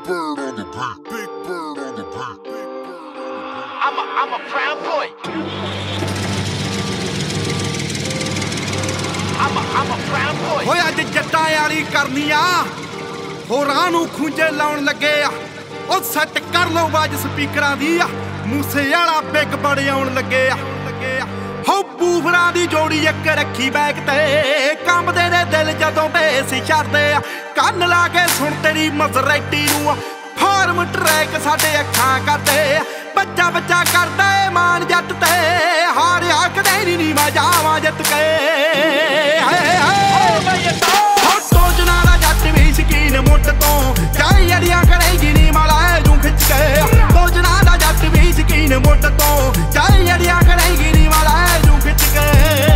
Bird on the beat. Big Bird on the beat. I'm a proud boy. I'm a proud boy. ਹੋਇਆ ਅੱਜ ਜੱਟਾਂ ਵਾਲੀ ਕਰਨੀ ਆ ਹੋਰਾਂ ਨੂੰ ਖੁੰਝੇ ਲਾਉਣ ਲੱਗੇ ਆ ਉਹ ਸੈੱਟ ਕਰ ਲਓ ਆਵਾਜ਼ ਸਪੀਕਰਾਂ ਦੀ ਆ ਮੂਸੇ ਵਾਲਾ ਬਿਗ ਬੜੇ ਆਉਣ ਲੱਗੇ ਆ ਹੋ ਬੂਫਰਾਂ ਦੀ ਜੋੜੀ ਇੱਕ ਰੱਖੀ ਬੈਕ ਤੇ ਕੰਬਦੇ ਨੇ ਦਿਲ ਜਦੋਂ ਬੇਸ ਛੱਡਦੇ ਆ ਕੰਨ ਲਾ ਕੇ ਸੁਣ ਤੇਰੀ ਮਜ਼ਰੈਟੀ ਨੂੰ ਫਾਰਮ ਟਰੈਕ ਸਾਡੇ ਅੱਖਾਂ ਕਰਦੇ ਬੱਚਾ ਬੱਚਾ ਕਰਦਾ ਏ ਮਾਨ ਜੱਟ ਤੇ ਹਾਰਿਆ ਕਦੇ ਨਹੀਂ ਮੈਂ ਜਾਵਾਂ ਜਿੱਤ ਕੇ ਸੋਚਣਾ ਦਾ ਜੱਟ ਵੀ ਸ਼ਕੀਨ ਮੁੱਢ ਤੋਂ ਚਾਹੀ ਅੜੀਆਂ ਕਰੇਗੀ ਨੀ ਮਾਲਾ ਜੂ ਖਿੱਚ ਕੇ ਸੋਚਣਾ ਦਾ ਜੱਟ ਵੀ ਸ਼ਕੀਨ ਮੁੱਢ ਤੋਂ ਚਾਹੀ ਅੜੀਆਂ ਕਰੇਗੀ ਨੀ ਮਾਲਾ ਜੂ ਖਿੱਚ ਕੇ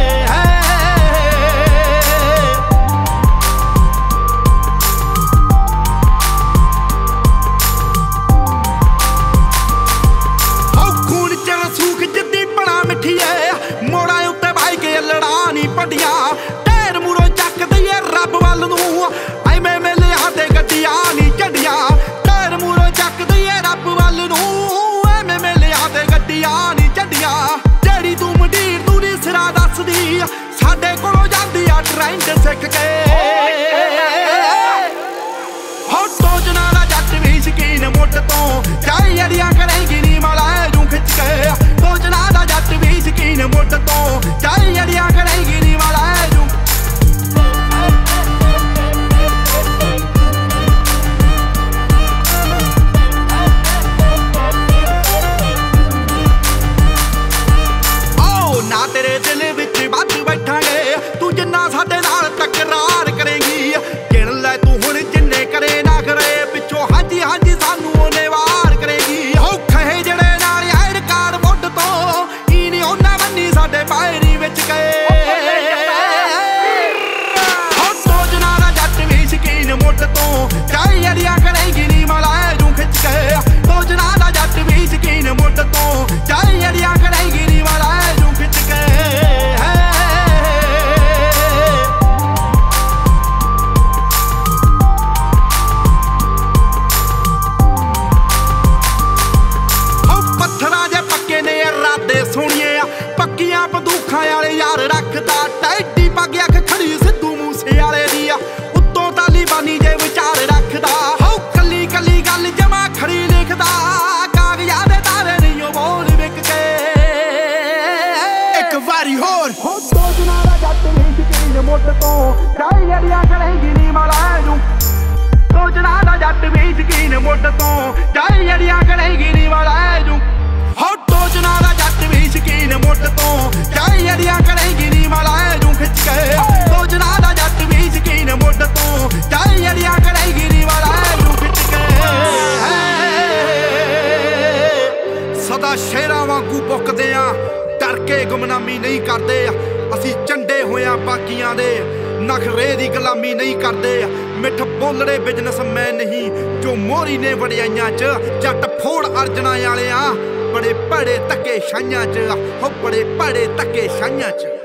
ਮੋੜਾਂ ਉੱਤੇ ਬਾਈ ਕੇ ਲੜਾ ਨੀ ਪੱਡੀਆਂ ਢੇਰ ਮੂਰੋਂ ਚੱਕ ਦਈਏ ਰੱਬ ਵੱਲ ਨੂੰ ਐਵੇਂ ਮੇਲਿਆਂ ਤੇ ਗੱਡੀਆਂ ਨੀ ਝੱਡੀਆਂ ਢੇਰ ਮੂਰੋਂ ਚੱਕ ਦਈਏ ਰੱਬ ਵੱਲ ਨੂੰ ਐਵੇਂ ਮੇਲਿਆਂ ਤੇ ਗੱਡੀਆਂ ਨੀ ਝੱਡੀਆਂ ਜਿਹੜੀ ਤੂੰ ਮੰਡੀਰ ਤੂੰ ਨੀ ਸਿਰਾ ਦੱਸਦੀ ਸਾਡੇ ਕੋਲੋਂ ਜਾਂਦੀ ਆ ਟ੍ਰੈਂਡ ਸਿੱਖ ਕੇ ਹੋ ਸੋਚਣਾ ਦਾ ਜੱਟ ਵੀ ਸ਼ਕੀਨ ਮੁੱਢ ਤੋਂ ਚਾਹੀ ਅੜੀਆਂ ਕਰੇਗੀ ਨੀ ਮਾਲਾ ਜੂ ਖਿੱਚ ਕੇ ਸੋਚਣਾ ਦਾ ਜੱਟ ਵੀ ਸ਼ਕੀਨ ਮੁੱਢ ਤੋਂ ਚਾਹੀ ਅੜੀਆਂ ਕਰੇਗੀ ਨੀ ਮਾਲਾ ਜੂ ਓ ਨਾ ਤੇਰੇ ਦਿਲ ਵਿੱਚ ਵੱਧ ਬੈਠਾਂਗੇ ਤੂੰ ਜਿੰਨਾ ਸਾਡੇ ਨਾਲ ਤਕਰਾਰ ਕਰੇਗੀ ਗਿਣ ਲੈ ਤੂੰ ਹੁਣ ਜਿੰਨੇ ਕਰੇ ਨਾ ਕਰੇ ਪਿੱਛੋਂ ਹਾਂਜੀ ਹਾਂਜੀ ਸਾਨੂੰ ਉਹਨੇ ਵਾਰ ਕਰੇਗੀ ਔਖੇ ਜਿਹੜੇ ਨਾਲ ਆਏ ਰਿਕਾਰਡ ਮੁੱਢ ਤੋਂ ਕੀ ਨੀ ਉਹਨਾਂ ਬੰਨੀ ਸਾਡੇ ਪਾਇਰੀ ਵਿੱਚ ਗਏ ਹੋ ਸੋਚਣਾ ਦਾ ਜੱਟ ਵੀ ਸ਼ਕੀਨ ਮੁੱਢ ਤੋਂ ਚਾਹੀ ਅੜੀਆਂ ਕਰੇਗੀ ਨੀ ਮਾਲਾ ਜੂ ਖਿੱਚ ਕੇ ਸੋਚਣਾ ਦਾ ਜੱਟ ਵੀ ਸ਼ਕੀਨ ਮੁੱਢ ਤੋਂ ਚਾਹੀ ਅੜੀਆਂ ਕਰੇਗੀ ਨੀ ਮਾਲਾ ਜੂ ਖਿੱਚ ਕੇ ਪੱਥਰਾਂ ਜੇ ਪੱਕੇ ਨੇ ਇਰਾਦੇ ਸੋਹਣੀਏ ਆ ਪੱਕੀਆਂ ਬੰਦੂਖਾਂ ਵਾਲੇ ਯਾਰ ਰੱਖਦਾ ਟੈਡੀ ਪੱਗ ਅੱਖ ਖੜੀ ਸਿੱਧੂ ਮੂਸੇ ਵਾਲੇ ਦੀ ਆ ਉੱਤੋਂ ਤਾਲੀਬਾਨੀ ਜੇ ਵਿਚਾਰ ਰੱਖਦਾ ਹੋ ਕੱਲੀ ਕੱਲੀ ਗੱਲ ਜਮਾ ਖੜੀ ਲਿਖਦਾ ਕਾਗਜ਼ਾਂ ਦੇ ਤਾਰੇ ਨਹੀਂ ਉਹ ਬੋਲ ਵਿਕ ਕੇ ਇੱਕ ਵਾਰੀ ਹੋਰ ਹੋ ਸੋਚਣਾ ਦਾ ਜੱਟ ਵੀ ਸ਼ਕੀਨ ਮੁੱਢ ਤੋਂ ਚਾਹੀ ਅੜੀਆਂ ਕਰੇਗੀ ਨੀ ਮਾਲਾ ਜੂ ਸੋਚਣਾ ਦਾ ਜੱਟ ਵੀ ਸ਼ਕੀਨ ਮੁੱਢ ਤੋਂ ਚਾਹੀ ਅੜੀਆਂ ਕਰੇਗੀ ਨੀ ਮਾਲਾ ਜੂ ਹੋ ਸੋਚਣਾ ਦਾ ਜੱਟ ਵੀ ਸ਼ਕੀਨ ਮੁੱਢ ਤੋਂ ਚਾਹੀ ਅੜੀਆਂ ਕਰੇਗੀ ਨੀ ਮਾਲਾ ਜੂ ਖਿੱਚ ਕੇ ਸੋਚਣਾ ਦਾ ਜੱਟ ਵੀ ਸ਼ਕੀਨ ਮੁੱਢ ਤੋਂ ਚਾਹੀ ਅੜੀਆਂ ਕਰੇਗੀ ਨੀ ਮਾਲਾ ਜੂ ਖਿੱਚ ਕੇ ਸਦਾ ਸ਼ੇਰਾਂ ਵਾਂਗੂ ਬੁੱਕਦੇ ਆ ਡਰ ਕੇ ਗੁਮਨਾਮੀ ਨਹੀਂ ਕਰਦੇ ਅਸੀਂ ਚੰਡੇ ਹੋਇਆ ਬਾਕੀਆਂ ਦੇ ਨਖਰੇ ਦੀ ਗੁਲਾਮੀ ਨਹੀਂ ਕਰਦੇ ਮਿੱਠ ਬੋਲੜੇ ਬਿਜ਼ਨਸਮੈਨ ਨਹੀਂ ਜੋ ਮੋਰੀ ਨੇ ਵੜਿਆਈਆਂ ਚ ਜੱਟ ਫੋੜ ਅਰਜਣਾ ਵਾਲਿਆਂ ਬੜੇ ਭੜੇ ਧੱਕੇ ਛਾਈਆਂ ਚ ਹੋ ਬੜੇ ਭੜੇ ਧੱਕੇ ਛਾਈਆਂ ਚ